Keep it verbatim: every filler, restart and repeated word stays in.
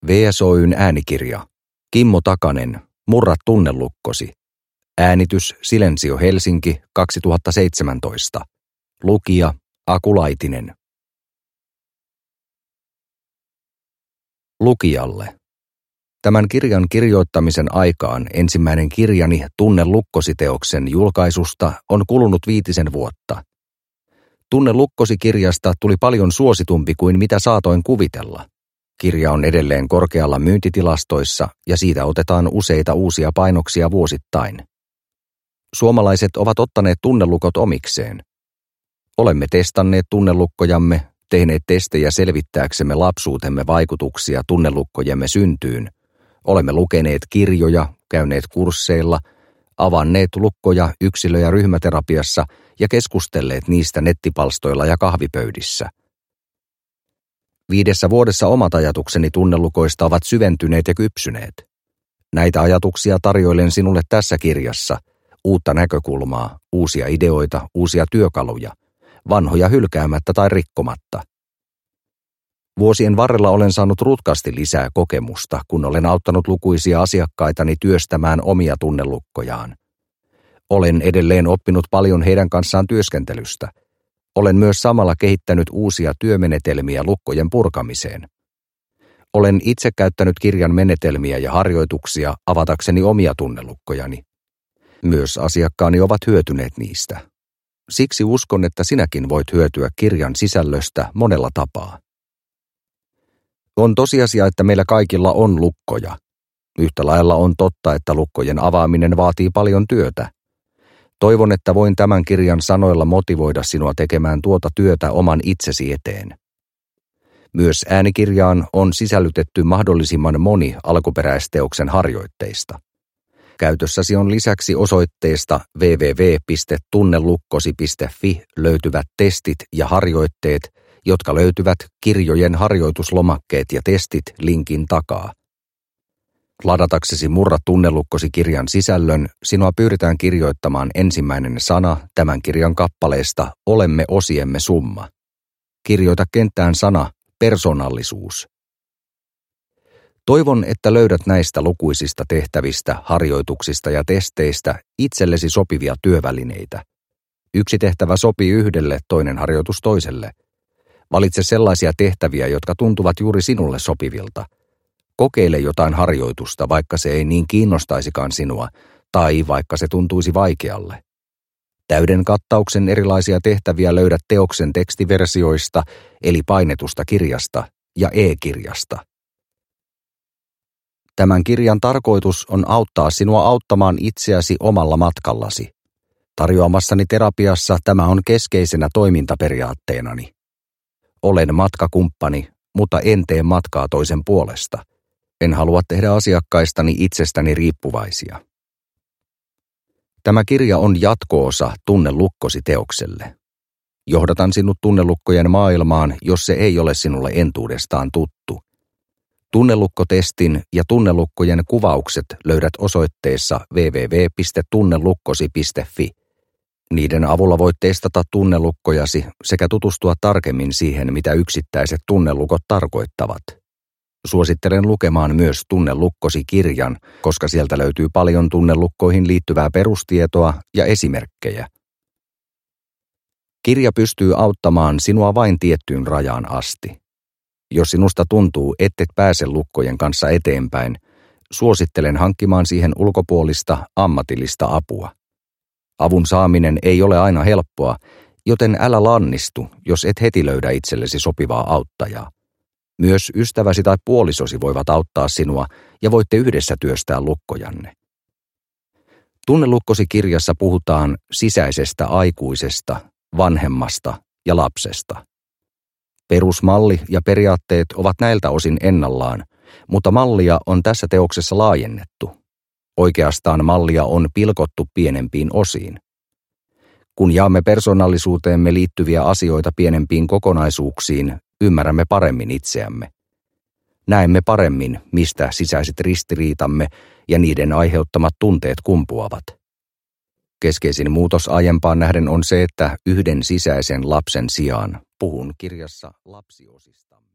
V S Oy:n äänikirja. Kimmo Takanen, Murra tunnelukkosi. Äänitys Silensio Helsinki kaksituhattaseitsemäntoista. Lukija Aku Laitinen. Lukijalle. Tämän kirjan kirjoittamisen aikaan ensimmäinen kirjani Tunne lukkosi-teoksen julkaisusta on kulunut viitisen vuotta. Tunne lukkosi-kirjasta tuli paljon suositumpi kuin mitä saatoin kuvitella. Kirja on edelleen korkealla myyntitilastoissa ja siitä otetaan useita uusia painoksia vuosittain. Suomalaiset ovat ottaneet tunnelukot omikseen. Olemme testanneet tunnelukkojamme, tehneet testejä selvittääksemme lapsuutemme vaikutuksia tunnelukkojemme syntyyn. Olemme lukeneet kirjoja, käyneet kursseilla, avanneet lukkoja yksilö- ja ryhmäterapiassa ja keskustelleet niistä nettipalstoilla ja kahvipöydissä. Viidessä vuodessa omat ajatukseni tunnelukoista ovat syventyneet ja kypsyneet. Näitä ajatuksia tarjoilen sinulle tässä kirjassa. Uutta näkökulmaa, uusia ideoita, uusia työkaluja, vanhoja hylkäämättä tai rikkomatta. Vuosien varrella olen saanut rutkasti lisää kokemusta, kun olen auttanut lukuisia asiakkaitani työstämään omia tunnelukkojaan. Olen edelleen oppinut paljon heidän kanssaan työskentelystä. Olen myös samalla kehittänyt uusia työmenetelmiä lukkojen purkamiseen. Olen itse käyttänyt kirjan menetelmiä ja harjoituksia avatakseni omia tunnelukkojani. Myös asiakkaani ovat hyötyneet niistä. Siksi uskon, että sinäkin voit hyötyä kirjan sisällöstä monella tapaa. On tosiasia, että meillä kaikilla on lukkoja. Yhtä lailla on totta, että lukkojen avaaminen vaatii paljon työtä. Toivon, että voin tämän kirjan sanoilla motivoida sinua tekemään tuota työtä oman itsesi eteen. Myös äänikirjaan on sisällytetty mahdollisimman moni alkuperäisteoksen harjoitteista. Käytössäsi on lisäksi osoitteesta double-u double-u double-u piste tunnelukkosi piste fi löytyvät testit ja harjoitteet, jotka löytyvät kirjojen harjoituslomakkeet ja testit linkin takaa. Ladataksesi Murra tunnelukkosi kirjan sisällön, sinua pyydetään kirjoittamaan ensimmäinen sana tämän kirjan kappaleesta Olemme osiemme summa. Kirjoita kenttään sana persoonallisuus. Toivon, että löydät näistä lukuisista tehtävistä, harjoituksista ja testeistä itsellesi sopivia työvälineitä. Yksi tehtävä sopii yhdelle, toinen harjoitus toiselle. Valitse sellaisia tehtäviä, jotka tuntuvat juuri sinulle sopivilta. Kokeile jotain harjoitusta, vaikka se ei niin kiinnostaisikaan sinua, tai vaikka se tuntuisi vaikealle. Täyden kattauksen erilaisia tehtäviä löydät teoksen tekstiversioista, eli painetusta kirjasta ja e-kirjasta. Tämän kirjan tarkoitus on auttaa sinua auttamaan itseäsi omalla matkallasi. Tarjoamassani terapiassa tämä on keskeisenä toimintaperiaatteenani. Olen matkakumppani, mutta en tee matkaa toisen puolesta. En halua tehdä asiakkaistani itsestäni riippuvaisia. Tämä kirja on jatko-osa Tunne lukkosi teokselle. Johdatan sinut tunnelukkojen maailmaan, jos se ei ole sinulle entuudestaan tuttu. Tunnelukkotestin ja tunnelukkojen kuvaukset löydät osoitteessa double-u double-u double-u piste tunnelukkosi piste fi. Niiden avulla voit testata tunnelukkojasi sekä tutustua tarkemmin siihen, mitä yksittäiset tunnelukot tarkoittavat. Suosittelen lukemaan myös Tunne lukkosi kirjan, koska sieltä löytyy paljon tunnelukkoihin liittyvää perustietoa ja esimerkkejä. Kirja pystyy auttamaan sinua vain tiettyyn rajaan asti. Jos sinusta tuntuu, ettet pääse lukkojen kanssa eteenpäin, suosittelen hankkimaan siihen ulkopuolista ammatillista apua. Avun saaminen ei ole aina helppoa, joten älä lannistu, jos et heti löydä itsellesi sopivaa auttajaa. Myös ystäväsi tai puolisosi voivat auttaa sinua ja voitte yhdessä työstää lukkojanne. Tunnelukkosi kirjassa puhutaan sisäisestä aikuisesta, vanhemmasta ja lapsesta. Perusmalli ja periaatteet ovat näiltä osin ennallaan, mutta mallia on tässä teoksessa laajennettu. Oikeastaan mallia on pilkottu pienempiin osiin. Kun jaamme persoonallisuuteemme liittyviä asioita pienempiin kokonaisuuksiin, ymmärrämme paremmin itseämme. Näemme paremmin, mistä sisäiset ristiriitamme ja niiden aiheuttamat tunteet kumpuavat. Keskeisin muutos aiempaan nähden on se, että yhden sisäisen lapsen sijaan puhun kirjassa lapsiosistamme.